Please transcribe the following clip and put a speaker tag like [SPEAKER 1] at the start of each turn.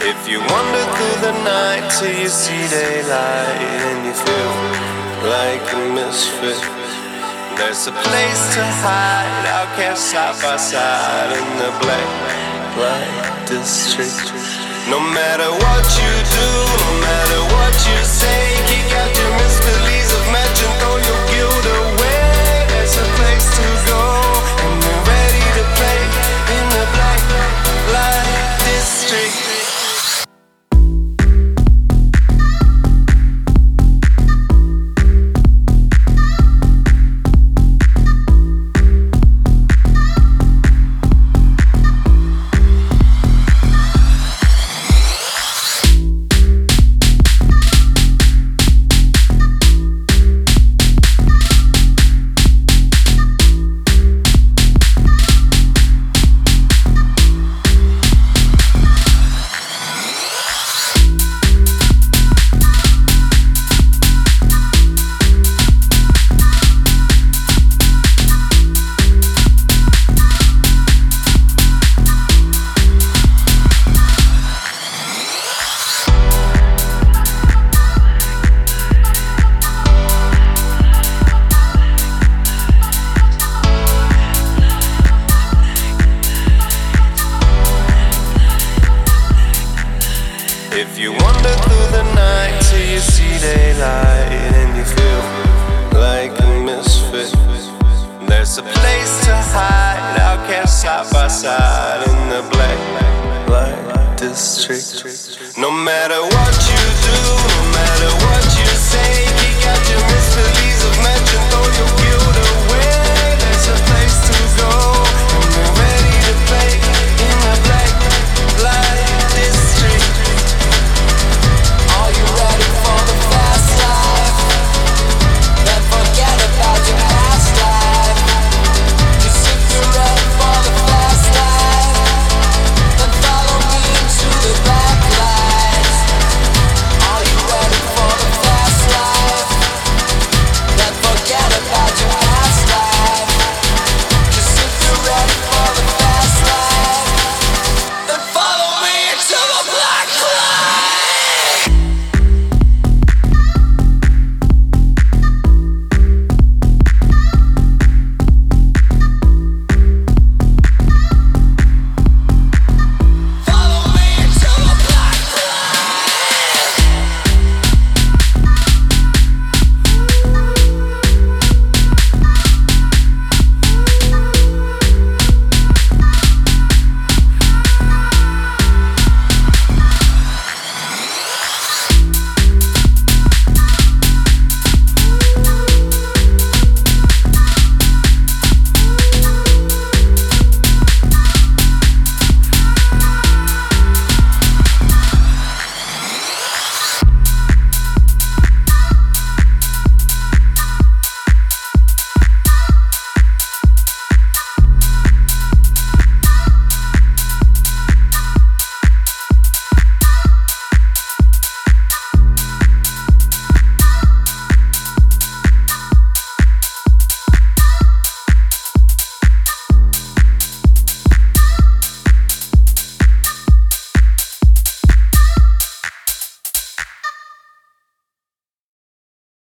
[SPEAKER 1] If you wander through the night till you see daylight and you feel like a misfit, there's a place to hide, outcast side by side in the black light district. No matter what you do, no matter what you say, kick out your misbeliefs of match and throw your guilt away. There's a place to go, and we're ready to play in the black light district. If you wander through the night till you see daylight and you feel like a misfit, there's a place to hide, outcast side by side in the black light district. No matter what you do, no matter what